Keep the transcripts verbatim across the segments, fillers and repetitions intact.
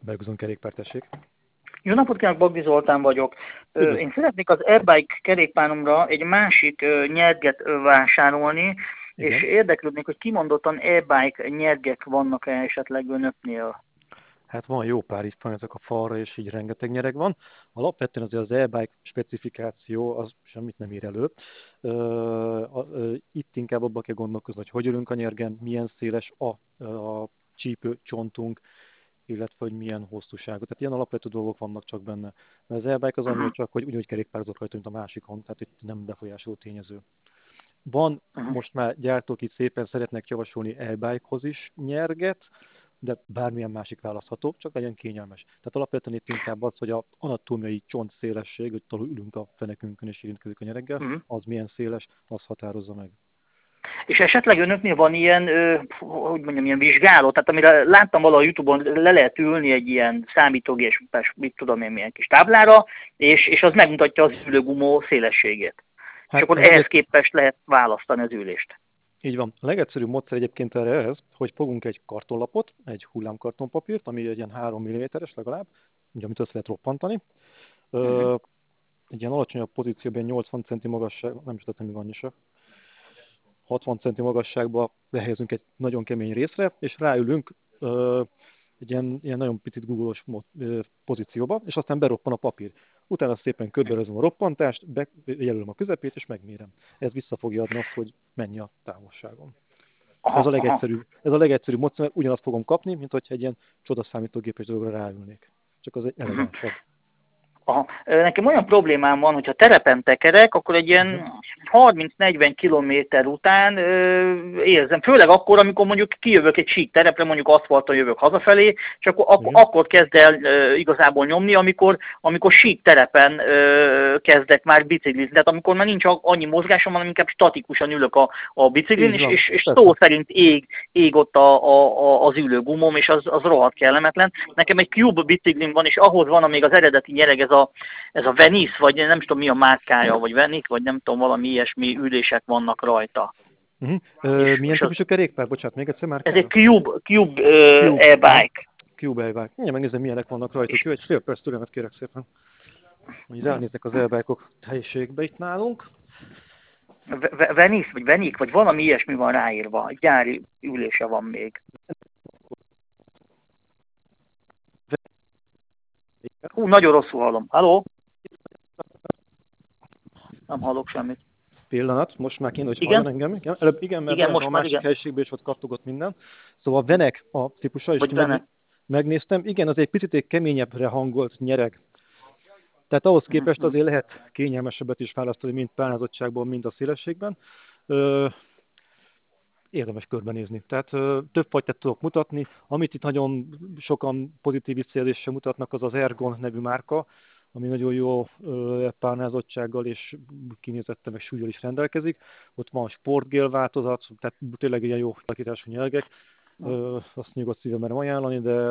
Belguzon kerékpár, tessék. Jó napot kívánok, Bagdi Zoltán vagyok. Üdv. Én szeretnék az Airbike kerékpáromra egy másik nyerget vásárolni, Igen. és érdeklődnék, hogy kimondottan Airbike nyergek vannak-e esetleg önöknél? Hát van jó pár itt van, ezek a falra, és így rengeteg nyereg van. Alapvetően azért az Airbike specifikáció az semmit nem ír elő. Itt inkább abba kell gondolkozni, hogy hogy ülünk a nyergen, milyen széles a, a csípő csontunk, illetve hogy milyen hosszúságú. Tehát ilyen alapvető dolgok vannak csak benne. Mert az airbike az annyira csak, hogy ugyanúgy kerékpározok rajta, mint a másikon, tehát itt nem befolyásoló tényező. Van, most már gyártók itt szépen szeretnek javasolni airbike-hoz is nyerget, de bármilyen másik választható, csak legyen kényelmes. Tehát alapvetően itt inkább az, hogy a anatómiai csontszélesség, hogy talán ülünk a fenekünkön és érintkezik a nyereggel, uh-huh. az milyen széles, az határozza meg. És esetleg önöknél van ilyen, hogy mondjam, ilyen vizsgáló, tehát amire láttam valahol a Youtube-on, le lehet ülni egy ilyen számítógépes, mit tudom én, milyen kis táblára, és, és az megmutatja az ülőgumó szélességét. Hát, és akkor ehhez egy... képest lehet választani az ülést. Így van. A legegyszerűbb módszer egyébként erre ez, hogy fogunk egy kartonlapot, egy hullámkartonpapírt, ami egy ilyen három milliméteres legalább, ugye, amit össze lehet roppantani. Uh-huh. Egy ilyen alacsonyabb pozícióban, nyolcvan centi magasság, nem is tudom, mi van is, hatvan centi magasságba lehelyezünk egy nagyon kemény részre, és ráülünk ö, egy ilyen, ilyen nagyon picit googolós pozícióba, és aztán beroppan a papír. Utána szépen körbevezem a roppantást, bejelölöm a közepét, és megmérem. Ez vissza fogja adni azt, hogy mennyi a távolságom. Ez a legegyszerűbb, ez a legegyszerűbb módszer, mert ugyanazt fogom kapni, mint hogyha egy ilyen csodaszámítógépes dologra ráülnék. Csak az egy elegánsabb. Aha. Nekem olyan problémám van, hogyha terepen tekerek, akkor egy ilyen harminc-negyven kilométer után ö, érzem, főleg akkor, amikor mondjuk kijövök egy sík terepre, mondjuk aszfalton jövök hazafelé, és akkor, ak- akkor kezd el ö, igazából nyomni, amikor, amikor sík terepen ö, kezdek már biciklizni. Tehát amikor már nincs annyi mozgásom, hanem inkább statikusan ülök a, a biciklin, és, és, és szó szerint ég, ég ott a, a, az ülőgumom, és az, az rohadt kellemetlen. Nekem egy Cube biciklin van, és ahhoz van, amíg az eredeti nyereg, ez a, ez a Venice, vagy nem tudom mi a márkája, vagy Venice, vagy nem tudom, valami ilyesmi ülések vannak rajta. Uh-huh. Ö, milyen típusú kerékpár? Bocsánat, még egyszer márkája? Ez egy Cube, Cube, uh, Cube Airbike. Cube Airbike. Mindjárt megnézem, milyenek vannak rajta. Jó, egy fél perc türelmet kérek szépen. Hogy ránéznek az airbike-ok helyiségbe itt nálunk. Venice, vagy Venik, vagy valami ilyesmi van ráírva. Egy gyári ülése van még. Hú, nagyon rosszul hallom. Halló? Nem hallok semmit. Pillanat, most már kéne, hogy halljon engem. Igen, előbb igen, mert igen, most a már másik igen. helyiségben is ott kattogott minden. Szóval a Venek a típusa, és meg, megnéztem. Igen, az egy picit egy keményebbre hangolt nyereg. Tehát ahhoz képest azért lehet kényelmesebbet is választani, mind pálnázottságban, mind a szélességben. Ö, érdemes körbenézni. Tehát ö, több fajtát tudok mutatni. Amit itt nagyon sokan pozitív visszajelzéssel mutatnak, az az Ergon nevű márka, ami nagyon jó ö, pálnázottsággal és kinézettel meg súlyjal is rendelkezik. Ott van sportgél változat, tehát tényleg ilyen jó alakítású nyelgek. Ö, azt nyugodt szívem merem ajánlani, de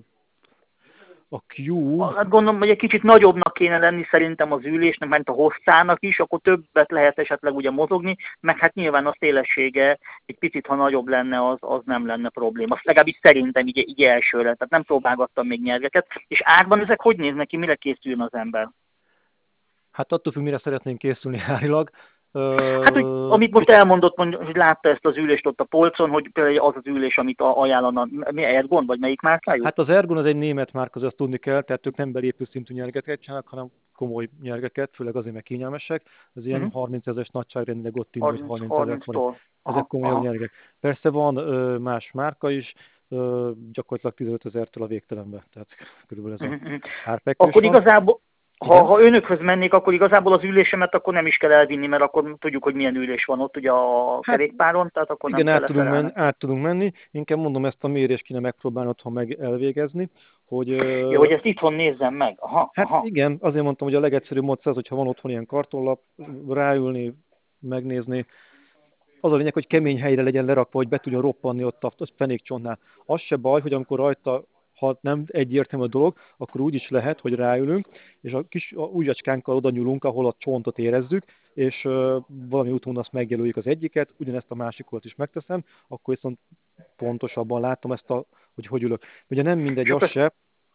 a Q... Hát gondolom, hogy egy kicsit nagyobbnak kéne lenni szerintem az ülésnek, mert a hosszának is, akkor többet lehet esetleg ugye mozogni, meg hát nyilván a szélessége egy picit, ha nagyobb lenne, az, az nem lenne probléma. Azt legalábbis szerintem így, így elsőre, tehát nem próbálgattam még nyergeket. És árban ezek hogy néznek ki, mire készüljön az ember? Hát attól függ, mire szeretnénk készülni árilag. Hát, hogy, amit most elmondott, mondjuk, hogy látta ezt az ülést ott a polcon, hogy például az az ülés, amit ajánlana, mi Ergon, vagy melyik márkájú? Hát az Ergon az egy német márka, azt tudni kell, tehát ők nem belépő szintű nyergeket csinálnak, hanem komoly nyergeket, főleg azért, mert kényelmesek. Az ilyen uh-huh. harminc ezres nagyságrendileg ott indul, harminc ezer forint. Ezek komoly nyergek. Persze van ö, más márka is, ö, gyakorlatilag tizenöt ezertől a végtelenbe, tehát körülbelül ez uh-huh. a árpekkös Akkor van. igazából... Ha, ha önökhöz mennék, akkor igazából az ülésemet akkor nem is kell elvinni, mert akkor tudjuk, hogy milyen ülés van ott ugye a hát, kerékpáron, tehát akkor igen, nem át kell tudunk, menni, át tudunk menni. Inkább mondom, ezt a mérést kéne megpróbálni otthon meg elvégezni. Hogy, ja, hogy ezt itthon nézzem meg. Aha, hát aha. igen, azért mondtam, hogy a legegyszerűbb módszer az, hogyha van otthon ilyen kartonlap, ráülni, megnézni. Az a lényeg, hogy kemény helyre legyen lerakva, hogy be tudjon roppanni ott a fenékcsontnál. Az se baj, hogy amikor rajta, ha nem egyértelmű a dolog, akkor úgy is lehet, hogy ráülünk, és a kis ujjacskánkkal oda nyúlunk, ahol a csontot érezzük, és uh, valami úton azt megjelöljük az egyiket, ugyanezt a másikat is megteszem, akkor viszont pontosabban látom ezt, a, hogy hogy ülök. Ugye nem mindegy az se,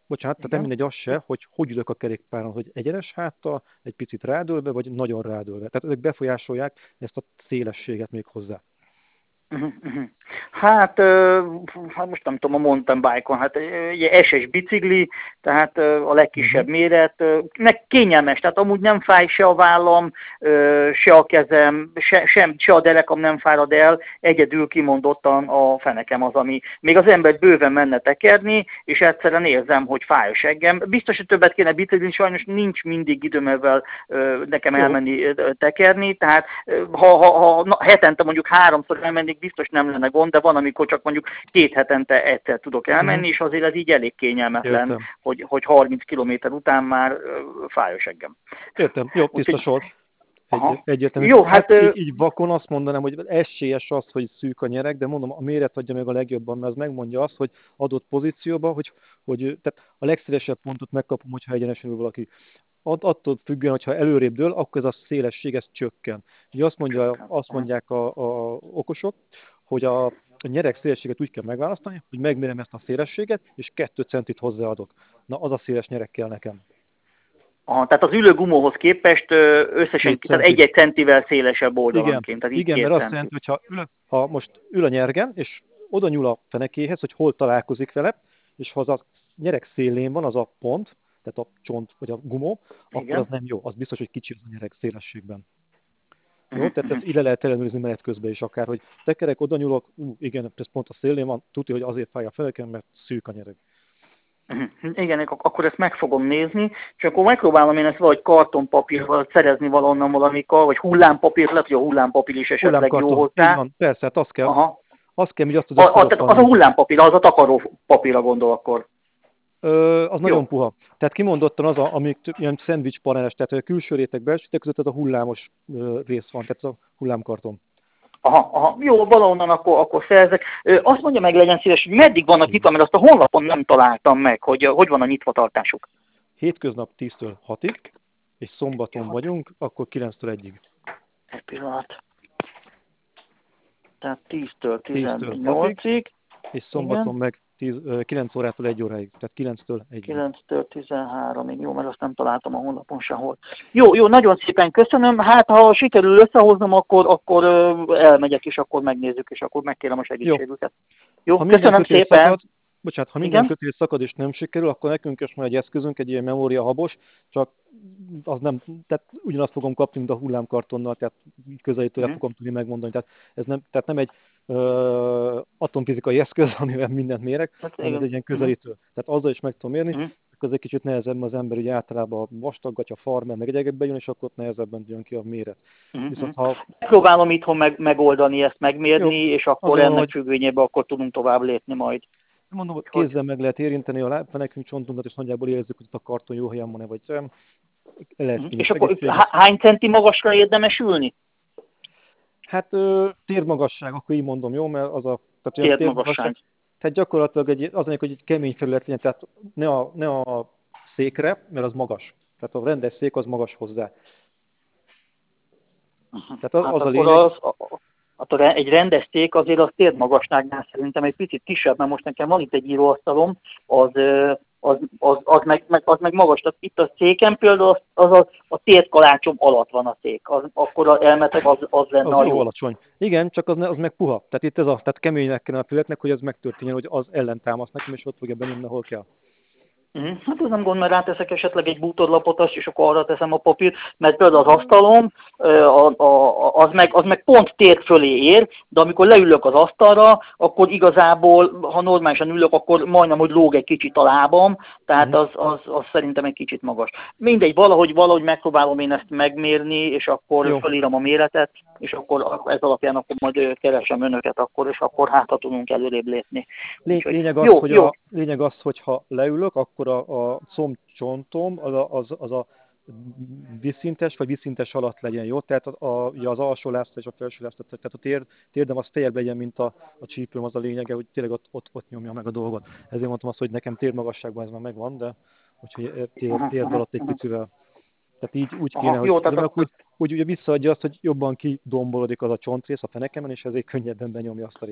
bocsánat, tehát nem Igen. mindegy az se, hogy hogy ülök a kerékpáron, hogy egyenes háttal, egy picit rádőlve, vagy nagyon rádőlve. Tehát ezek befolyásolják ezt a szélességet még hozzá. Uh-huh, uh-huh. Hát, uh, hát most nem tudom, a mountain bike-on, hát egy es es bicikli, tehát uh, a legkisebb Uh-huh. méret, uh, meg kényelmes, tehát amúgy nem fáj se a vállam, uh, se a kezem, se, sem, se a derekam nem fárad el, egyedül kimondottan a fenekem az, ami még az ember bőven menne tekerni, és egyszerűen érzem, hogy fáj a seggem. Biztos, hogy többet kéne biciklin, sajnos nincs mindig időm ezzel uh, nekem Jó. elmenni uh, tekerni, tehát uh, ha, ha, ha na, hetente mondjuk háromszor elmennék, biztos nem lenne gond, de van, amikor csak mondjuk két hetente egyszer tudok elmenni, Uh-huh. és azért ez így elég kényelmetlen, Értem. hogy, hogy harminc kilométer után már uh, fáj a seggem. Értem. Jó, tiszta Úgyhogy, sor. Egy, egyértelmű. jó, Hát hát... így, így vakon azt mondanám, hogy esélyes az, hogy szűk a nyereg, de mondom, a méret adja meg a legjobban, mert az megmondja azt, hogy adott pozícióban, hogy, hogy tehát a legszélesebb pontot megkapom, hogyha egyenesen ül valaki. Att, attól függően, hogyha előrébb dől, akkor ez a szélesség ez csökken. Ugye azt, mondja, azt mondják a, a okosok, hogy a, a nyereg szélességet úgy kell megválasztani, hogy megmérem ezt a szélességet, és kettő centit hozzáadok. Na, az a széles nyereg kell nekem. Aha, tehát az ülő gumóhoz képest összesen, tehát egy-egy centivel szélesebb oldalanként. Igen, igen, mert azt jelenti, hogy ha, ül, ha most ül a nyergen, és oda nyúl a fenekéhez, hogy hol találkozik vele, és ha az a nyereg szélén van az a pont, tehát a csont vagy a gumó, akkor igen. az nem jó. Az biztos, hogy kicsi az a nyereg szélességben. Jó, tehát ezt ide lehet ellenőrizni menet közben is akár, hogy tekerek, oda nyúlok, ú, igen, ez pont a szélén van, tudja, hogy azért fáj a fenekem, mert szűk a nyereg. Igen, akkor ezt meg fogom nézni, és akkor megpróbálom én ezt vagy kartonpapírral szerezni valonnan valamikor, vagy hullámpapír, lehet, hogy a hullámpapír is esetleg jó hozzá. Így van, persze, hát azt kell, Aha. azt kell, hogy azt a, a, az a hullámpapír, az a takaró papírra gondol akkor. Ö, az jó. Nagyon Jó. puha. Tehát kimondottan az, a, amik ilyen szendvics paneles, tehát a külső réteg, belső réteg között az a hullámos ö, rész van, tehát az a hullámkarton. Aha, aha, jó, valahonnan akkor, akkor szerzek. Ö, azt mondja meg, legyen szíves, hogy meddig vannak nyitva, mert azt a honlapon nem találtam meg, hogy hogy van a nyitvatartásuk. Hétköznap tíztől hatig, és szombaton Jó. vagyunk, akkor kilenctől egyig. Egy pillanat. Tehát tíztől tizennyolcig. És szombaton igen. meg tíz, kilenc órától egy óráig, tehát kilenctől egyig. kilenctől tizenháromig, jó, mert azt nem találtam a honlapon sehol. Jó, jó, nagyon szépen köszönöm. Hát, ha sikerül összehoznom, akkor, akkor elmegyek, és akkor megnézzük, és akkor megkérem a segítségüket. Jó, jó köszönöm szépen. Szakad, bocsánat, ha minden kötés szakad és nem sikerül, akkor nekünk is van egy eszközünk, egy ilyen memória habos, csak az nem, tehát ugyanazt fogom kapni, mint a hullámkartonnal, tehát közelítőre hmm. fogom tudni megmondani. Tehát ez nem, tehát nem egy uh, atomfizikai eszköz, amivel mindent mérek, hát, hanem ez egy ilyen közelítő. Hmm. Tehát azzal is meg tudom mérni, hmm. akkor egy kicsit nehezebb az ember, ugye általában vastaggatja, farmer, meg egyébben jön, és akkor nehezebben jön ki a méret. Hmm. Viszont, ha... Próbálom itthon meg, megoldani ezt, megmérni, jó, és akkor azon, ennek hogy... függvényében akkor tudunk tovább lépni majd. Mondom, hogy kézzel meg lehet érinteni a lábfenekünk, csontunkat, és nagyjából érezzük, hogy a karton jó helyen van-e, vagy sem. Lehet, és akkor hány centi magasra érdemes ülni? Hát térmagasság, akkor így mondom, jó? Mert az a... Tehát térmagasság. Tehát gyakorlatilag egy, az hogy egy kemény felület legyen, tehát ne a, ne a székre, mert az magas. Tehát a rendes szék az magas hozzá. Tehát az, hát az a lényeg... Az, a, egy rendes szék azért az térmagasságnál szerintem egy picit kisebb, mert most nekem van itt egy íróasztalom, az... Az, az, az, meg, meg, az meg magas. Tehát itt a széken például az, az a, a térkalácsom alatt van a szék. Az, akkor az elmetek, az, az lenne az a jó. jó alacsony. Igen, csak az, az meg puha. Tehát itt ez a, tehát keménynek kellene a fületnek, hogy ez megtörténjen, hogy az ellentámasz nekem, és ott fogja benyomni, hol kell. Uh-huh. Hát ez nem gond, mert ráteszek esetleg egy bútorlapot, és akkor arra teszem a papírt, mert például az asztalom, a, a, az, meg, az meg pont tér fölé ér, de amikor leülök az asztalra, akkor igazából, ha normálisan ülök, akkor majdnem, hogy lóg egy kicsit a lábam, tehát az, az, az szerintem egy kicsit magas. Mindegy, valahogy, valahogy megpróbálom én ezt megmérni, és akkor jó. Felírom a méretet, és akkor ez alapján akkor majd keresem önöket, akkor, és akkor hát, ha tudunk előrébb lépni. Lény, lényeg, az, jó, hogy jó. A, lényeg az, hogy ha leülök, akkor a, a combcsontom az a, az, az a vízszintes vagy vízszintes alatt legyen, jó? Tehát a, a, az alsó lászló és a felső lászló, tehát a tér, térdem az feljebb legyen, mint a, a csípőm, az a lényege, hogy tényleg ott, ott, ott nyomja meg a dolgot. Ezért mondtam azt, hogy nekem térmagasságban ez már megvan, de úgyhogy tér, térd alatt egy picivel. Tehát így úgy kéne, aha, hogy, jó, tehát úgy, úgy ugye visszaadja azt, hogy jobban kidombolodik az a csontrész a fenekemen, és ezért könnyebben benyomja azt a részt.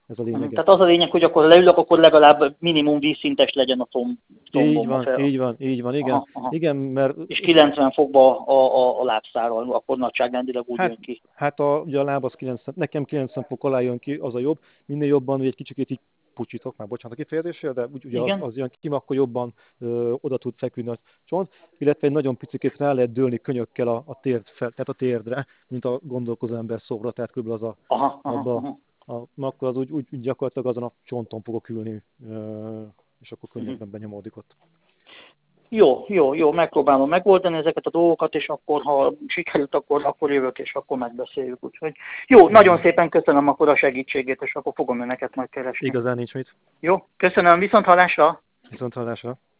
Ez a lényeg. Tehát az a lényeg, hogy akkor leülök, akkor legalább minimum vízszintes legyen a tomb. Így van, fel. így van, így van, igen. Aha, aha. igen mert... És kilencven fokba a, a, a lábszárral, akkor nagyságrendileg úgy hát, jön ki. Hát a, ugye a láb az kilencven, nekem kilencven fok alá jön ki, az a jobb. Minél jobban, hogy egy kicsit így pucsítok, már bocsánat a kifejezésre, de úgy, ugye az, az jön ki, akkor jobban ö, oda tud feküdni a csont, illetve egy nagyon picikét rá lehet dőlni könyökkel a, a térd fel, tehát a térdre, mint a gondolkozó ember szobra, tehát kb. Az a, aha, aha, abba, aha. A, akkor az úgy, úgy gyakorlatilag azon a csonton fogok ülni, és akkor könnyebben benyomódik ott. Jó, jó, jó, megpróbálom megoldani ezeket a dolgokat, és akkor, ha sikerült, akkor, akkor jövök, és akkor megbeszéljük. Úgyhogy jó, nagyon szépen köszönöm akkor a segítségét, és akkor fogom önöket majd keresni. Igazán nincs mit. Jó, köszönöm, viszont hallásra! Viszont hallásra!